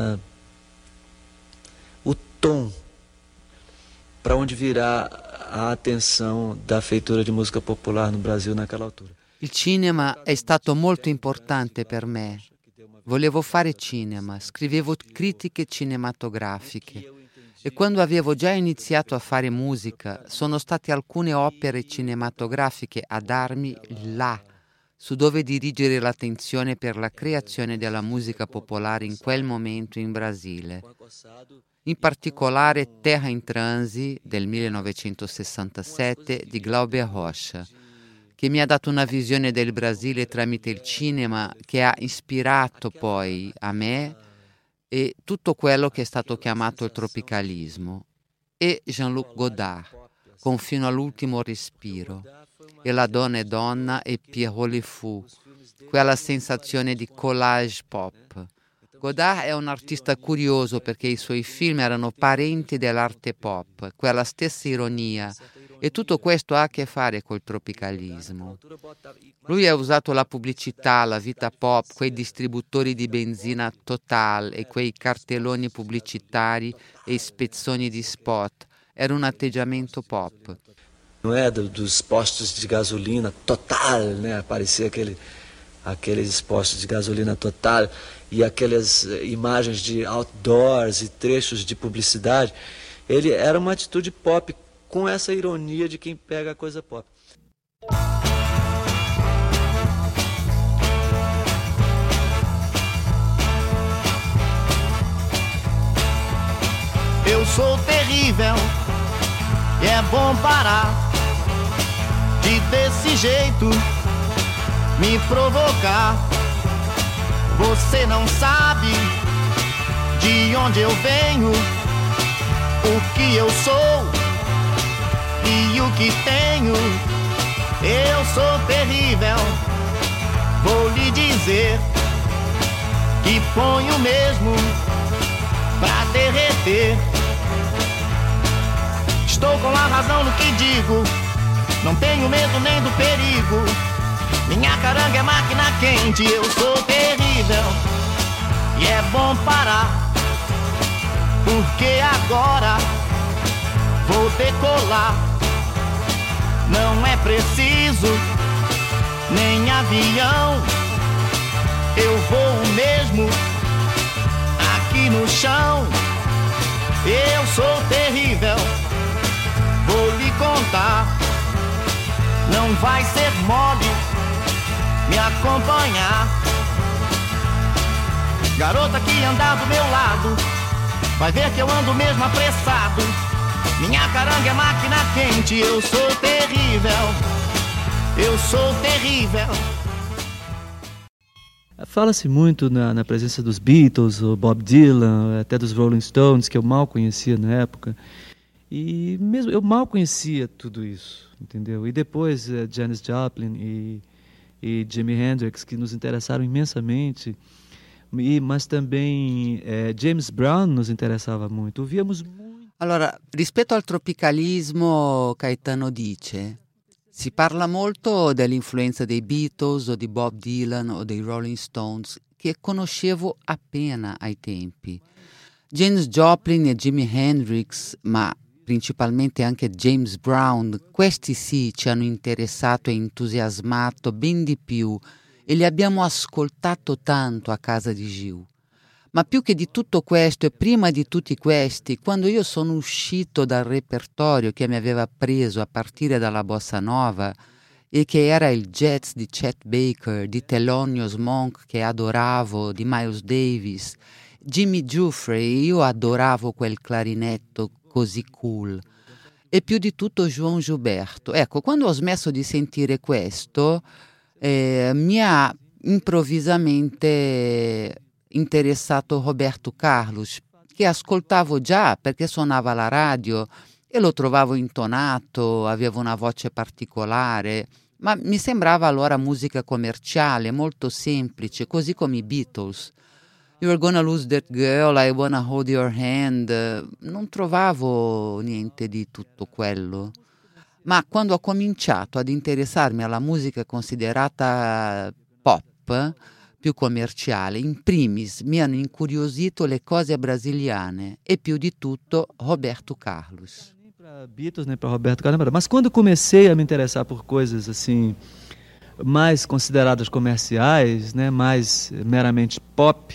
[SPEAKER 5] o tom para onde virar a atenção da feitura de música popular no Brasil naquela altura.
[SPEAKER 6] Il cinema è stato molto importante per me. Volevo fare cinema, scrivevo critiche cinematografiche e quando avevo già iniziato a fare musica sono state alcune opere cinematografiche a darmi là, su dove dirigere l'attenzione per la creazione della musica popolare in quel momento in Brasile. In particolare Terra in Transi del 1967 di Glauber Rocha, che mi ha dato una visione del Brasile tramite il cinema che ha ispirato poi a me e tutto quello che è stato chiamato il tropicalismo, e Jean-Luc Godard, con Fino all'ultimo respiro, e La donna è donna e Pierrot le Fou, quella sensazione di collage pop. Godard è un artista curioso perché i suoi film erano parenti dell'arte pop, quella stessa ironia, e tutto questo ha a che fare col tropicalismo. Lui ha usato la pubblicità, la vita pop, quei distributori di benzina Total e quei cartelloni pubblicitari e spezzoni di spot. Era un atteggiamento pop.
[SPEAKER 5] Não é dos postos de gasolina Total, né? Aparecia aqueles postos de gasolina Total e aquelas imagens de outdoors e trechos de publicidade. Ele era uma atitude pop, com essa ironia de quem pega a coisa pop.
[SPEAKER 9] Eu sou terrível e é bom parar de desse jeito me provocar. Você não sabe de onde eu venho, o que eu sou e o que tenho. Eu sou terrível, vou lhe dizer que ponho mesmo pra derreter. Estou com a razão no que digo, não tenho medo nem do perigo. Minha caranga é máquina quente, eu sou terrível e é bom parar, porque agora vou decolar. Não é preciso nem avião, eu vou mesmo aqui no chão. Eu sou terrível, vou lhe contar, não vai ser mole me acompanhar. Garota que anda do meu lado, vai ver que eu ando mesmo apressado. Minha caranga é máquina quente, eu sou terrível, eu sou terrível.
[SPEAKER 3] Fala-se muito na presença dos Beatles, o Bob Dylan, até dos Rolling Stones, que eu mal conhecia na época. E mesmo eu mal conhecia tudo isso, entendeu? E depois Janis Joplin e Jimi Hendrix, que nos interessaram imensamente. Mas também James Brown nos interessava muito. Ouvíamos muito.
[SPEAKER 6] Allora, rispetto al tropicalismo, Caetano dice, si parla molto dell'influenza dei Beatles o di Bob Dylan o dei Rolling Stones, che conoscevo appena ai tempi. Janis Joplin e Jimi Hendrix, ma principalmente anche James Brown, questi sì ci hanno interessato e entusiasmato ben di più e li abbiamo ascoltato tanto a casa di Gil. Ma più che di tutto questo e prima di tutti questi, quando io sono uscito dal repertorio che mi aveva preso a partire dalla bossa nova e che era il jazz di Chet Baker, di Thelonious Monk che adoravo, di Miles Davis, Jimmy Giuffre, io adoravo quel clarinetto così cool, e più di tutto João Gilberto. Ecco, quando ho smesso di sentire questo, mi ha improvvisamente interessato Roberto Carlos, che ascoltavo già perché suonava alla radio e lo trovavo intonato, aveva una voce particolare, ma mi sembrava allora musica commerciale, molto semplice, così come i Beatles. You're Gonna Lose That Girl, I Wanna Hold Your Hand, non trovavo niente di tutto quello. Ma quando ho cominciato ad interessarmi alla musica considerata pop, più commerciale, in primis mi hanno incuriosito le cose brasiliane e più di tutto Roberto Carlos.
[SPEAKER 3] Nem para Beatles, nem para Roberto Carlos, mas quando comecei a me interessar por coisas assim mais consideradas comerciais, né, mais meramente pop,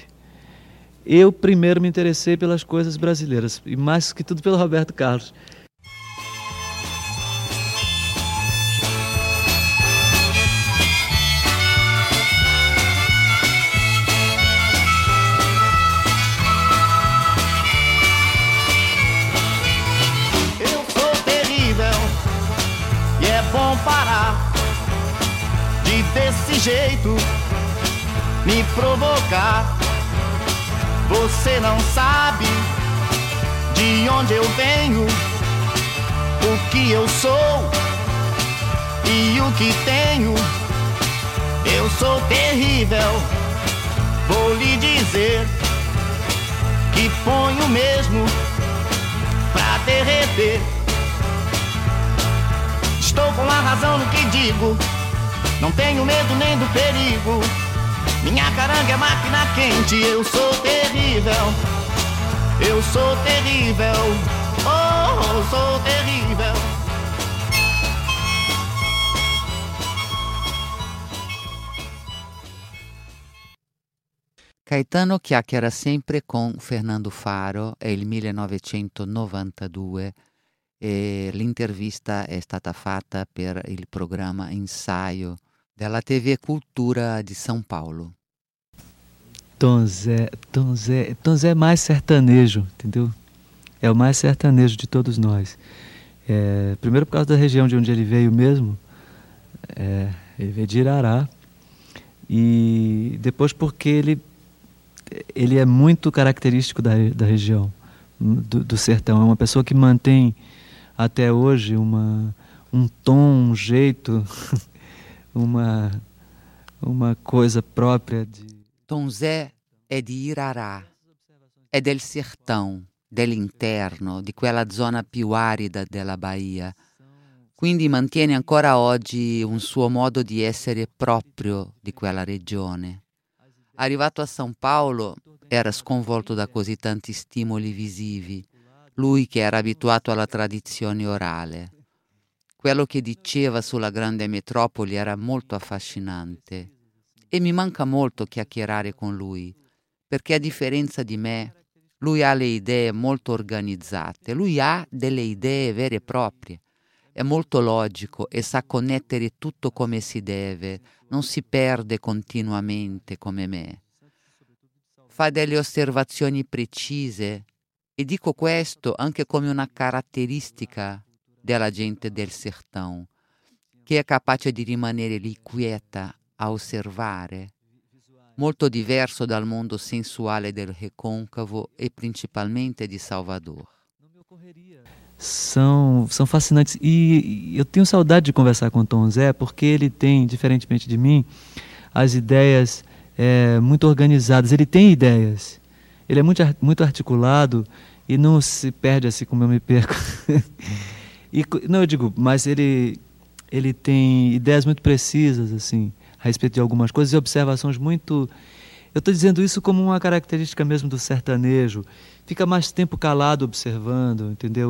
[SPEAKER 3] eu primeiro me interessei pelas coisas brasileiras e mais que tudo pelo Roberto Carlos.
[SPEAKER 9] Bom parar de desse jeito me provocar. Você não sabe de onde eu venho, o que eu sou e o que tenho. Eu sou terrível, vou lhe dizer que ponho mesmo pra derreter. Estou com a razão no que digo, não tenho medo nem do perigo. Minha caranga é máquina quente, eu sou terrível, eu sou terrível, oh, sou terrível.
[SPEAKER 6] Caetano chiacchiera sempre con Fernando Faro, è il 1992 e l'intervista è stata fatta per il programma Ensaio della TV Cultura di São Paulo.
[SPEAKER 3] Tom Zé é mais sertanejo, entendeu? É o mais sertanejo de todos nós. Primeiro por causa da região de onde ele veio mesmo, ele veio de Irará, e depois porque ele ele é muito característico da região, do sertão. É uma pessoa que mantém até hoje um tom, um jeito, uma coisa própria de...
[SPEAKER 6] Tom Zé è di Irará, è del sertão, dell'interno, di quella zona più arida della Bahia. Quindi mantiene ancora oggi un suo modo di essere proprio di quella regione. Arrivato a São Paulo era sconvolto da così tanti stimoli visivi, lui che era abituato alla tradizione orale. Quello che diceva sulla grande metropoli era molto affascinante e mi manca molto chiacchierare con lui, perché a differenza di me, lui ha le idee molto organizzate, lui ha delle idee vere e proprie, è molto logico e sa connettere tutto come si deve, non si perde continuamente come me. Fa delle osservazioni precise e dico questo anche come una caratteristica della gente del sertão, che è capace di rimanere lì quieta a osservare, molto diverso dal mondo sensuale del recôncavo e principalmente di Salvador.
[SPEAKER 3] São fascinantes. E eu tenho saudade de conversar com o Tom Zé, porque ele tem, diferentemente de mim, as ideias muito organizadas. Ele tem ideias. Ele é muito articulado e não se perde assim como eu me perco. Não, eu digo, mas ele tem ideias muito precisas, assim, a respeito de algumas coisas e observações muito... Eu estou dizendo isso como uma característica mesmo do sertanejo. Fica mais tempo calado observando, entendeu?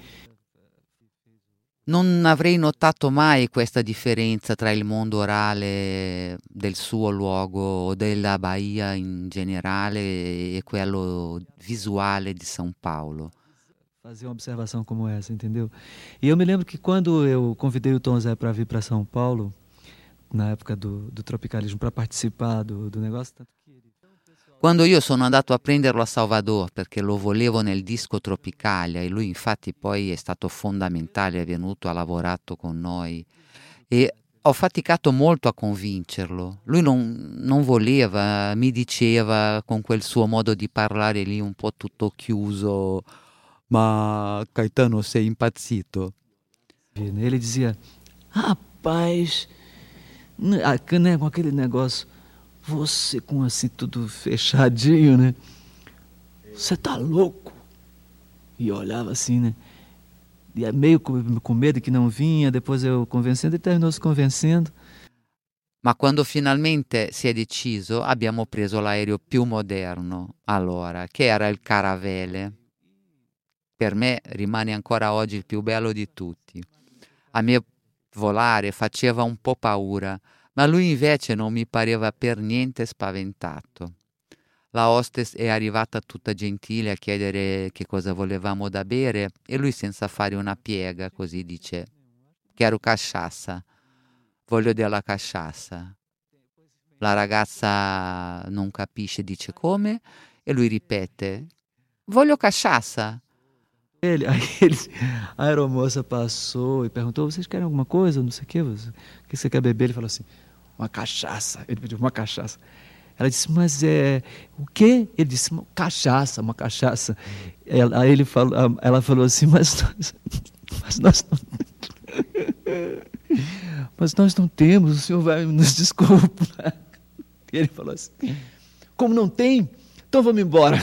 [SPEAKER 6] Non avrei notato mai questa differenza tra il mondo orale del suo luogo o della Bahia in generale e quello visuale di São Paulo.
[SPEAKER 3] Fazer uma observação como essa, entendeu? E eu me lembro que quando eu convidei o Tom Zé para vir para São Paulo, na época do tropicalismo, para participar do negócio...
[SPEAKER 6] Quando io sono andato a prenderlo a Salvador perché lo volevo nel disco Tropicalia e lui infatti poi è stato fondamentale, è venuto, ha lavorato con noi e ho faticato molto a convincerlo. Lui non voleva, mi diceva con quel suo modo di parlare lì un po' tutto chiuso: ma Caetano, sei impazzito?
[SPEAKER 3] Ele dizia: rapaz, com aquele negócio, você com assim tudo fechadinho, né? Você tá louco? E eu olhava assim, né? E meio com medo que não vinha, depois eu convencendo, e terminou se convencendo.
[SPEAKER 6] Ma quando finalmente si è deciso, abbiamo preso l'aereo più moderno allora, che era il Caravelle. Per me rimane ancora oggi il più bello di tutti. A me volare faceva un po' paura, ma lui invece non mi pareva per niente spaventato. La hostess è arrivata tutta gentile a chiedere che cosa volevamo da bere e lui senza fare una piega così dice: quero cachaça, voglio della cachaça. La ragazza non capisce, dice come, e lui ripete: voglio cachaça.
[SPEAKER 3] A aeromoça passou e perguntou: vocês querem alguma coisa? Não sei o que você quer beber? Ele falou assim: uma cachaça. Ele pediu uma cachaça. Ela disse: mas o quê? Ele disse: uma cachaça. Aí ela falou assim: mas nós não temos, o senhor vai nos desculpar. E ele falou assim: como não tem? Então vamos embora.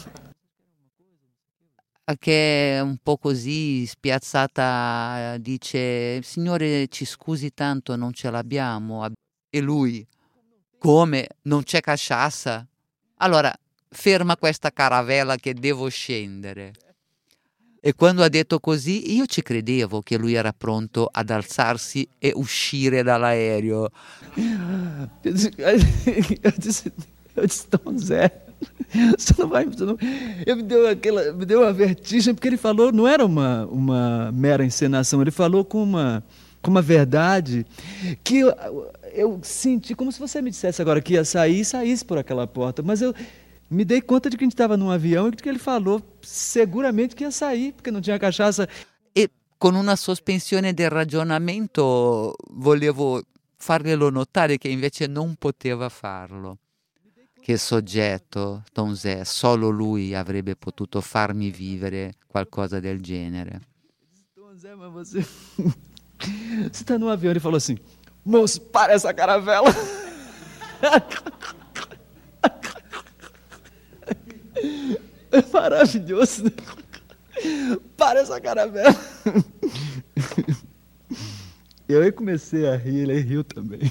[SPEAKER 6] Che un po' così spiazzata dice: signore, ci scusi tanto, non ce l'abbiamo. E lui: come? Non c'è cachaça? Allora ferma questa caravella che devo scendere. E quando ha detto così io ci credevo che lui era pronto ad alzarsi e uscire dall'aereo.
[SPEAKER 3] Eu disse: Tom Zé, você não vai... me deu uma vertigem, porque ele falou, não era uma mera encenação, ele falou com uma verdade que eu senti, como se você me dissesse agora que ia sair e saísse por aquela porta, mas eu me dei conta de que a gente estava num avião e que ele falou seguramente que ia sair, porque não tinha cachaça.
[SPEAKER 6] E con una sospensione del ragionamento volevo farglielo notare che invece non poteva farlo. che soggetto, Tom Zé, solo lui avrebbe potuto farmi vivere qualcosa del genere.
[SPEAKER 3] Tom Zé, mas você está num avião e falou assim: moço, para essa caravela. É maravilhoso. Para essa caravela. Eu comecei a rir, ele riu também.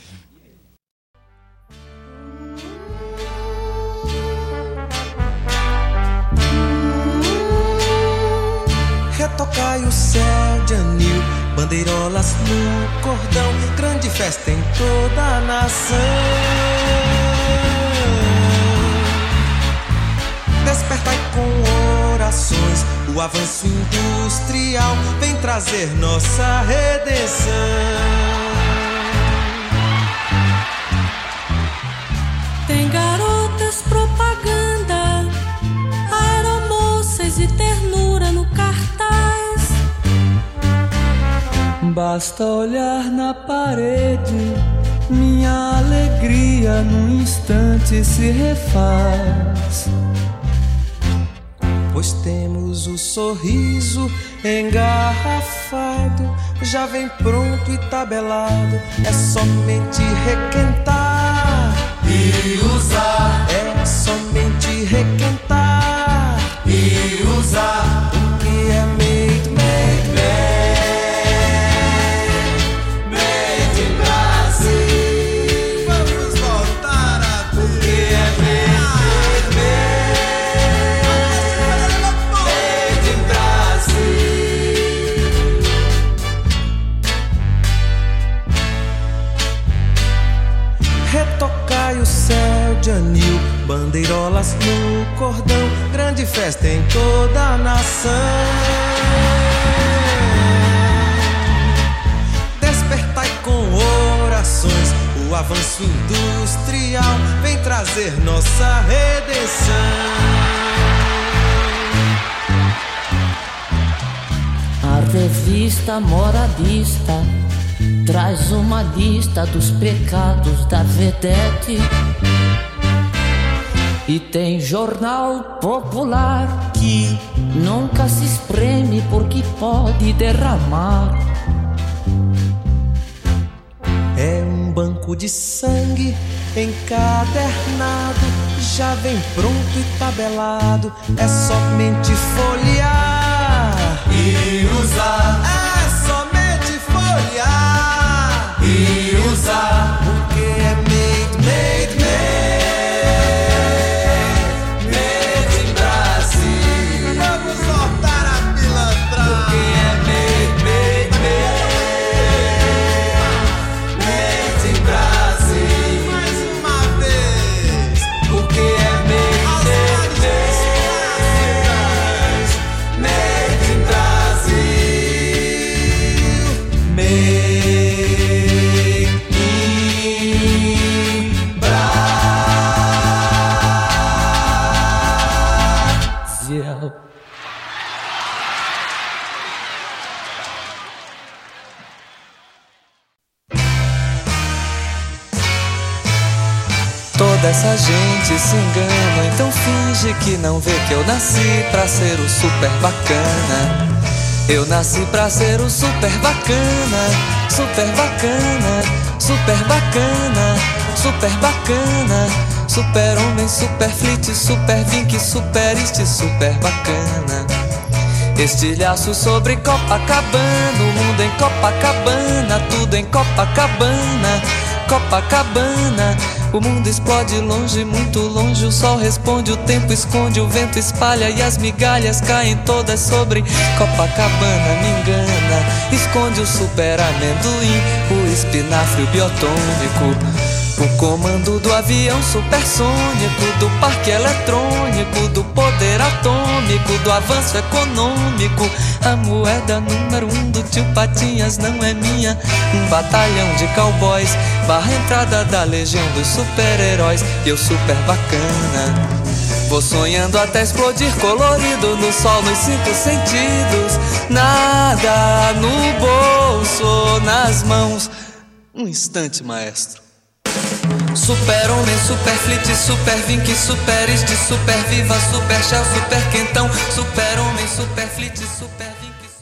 [SPEAKER 10] Retocai o céu de anil, bandeirolas no cordão, grande festa em toda a nação. Despertai com orações, o avanço industrial vem trazer nossa redenção.
[SPEAKER 8] Tem garotas propaganda, aeromoças e ternura no cartaz.
[SPEAKER 1] Basta olhar na parede, minha alegria num instante se refaz.
[SPEAKER 10] Pois temos o sorriso engarrafado, já vem pronto e tabelado, é somente requentar
[SPEAKER 1] E usar,
[SPEAKER 10] é somente requentar
[SPEAKER 1] e usar.
[SPEAKER 10] o que é made, made, made, made in Brasil. Vamos voltar a ver o que é made, made, made in Brasil. Retocai o céu de anil, bandeirolas no cordão, grande festa em toda a nação. Despertai com orações, o avanço industrial vem trazer nossa redenção.
[SPEAKER 8] A revista moradista traz uma lista dos pecados da vedete. E tem jornal popular que nunca se espreme porque pode derramar.
[SPEAKER 10] É um banco de sangue encadernado, já vem pronto e tabelado, é somente folhear
[SPEAKER 1] E usar,
[SPEAKER 10] é somente folhear
[SPEAKER 1] e usar.
[SPEAKER 10] porque é made, made, made, made in Brasil. Vamos voltar a pilantrar porque é made, made, made, made in Brasil. Mais uma vez porque é made, made, made, made in Brasil. Made
[SPEAKER 1] Toda essa gente se engana, então finge que não vê que eu nasci pra ser o super bacana. Eu nasci pra ser o super bacana, super bacana, super bacana, super bacana, super homem, super flit, super vink, super este, super bacana. Estilhaço sobre Copacabana, o mundo em Copacabana, tudo em Copacabana, Copacabana. O mundo explode longe, muito longe, o sol responde, o tempo esconde, o vento espalha e as migalhas caem todas sobre Copacabana. Me engana, esconde o super amendoim, o espinafre, o biotônico, o comando do avião supersônico, do parque eletrônico, do poder atômico, do avanço econômico. A moeda número 1 do tio Patinhas não é minha. Um batalhão de cowboys barra entrada da legião dos super-heróis. E eu super bacana, vou sonhando até explodir colorido no sol, nos 5 sentidos. Nada no bolso, nas mãos. Um instante, maestro. Super homem, super flit, super vink, super ist, super viva, super shell, super quentão. Super homem, super flit, super vink.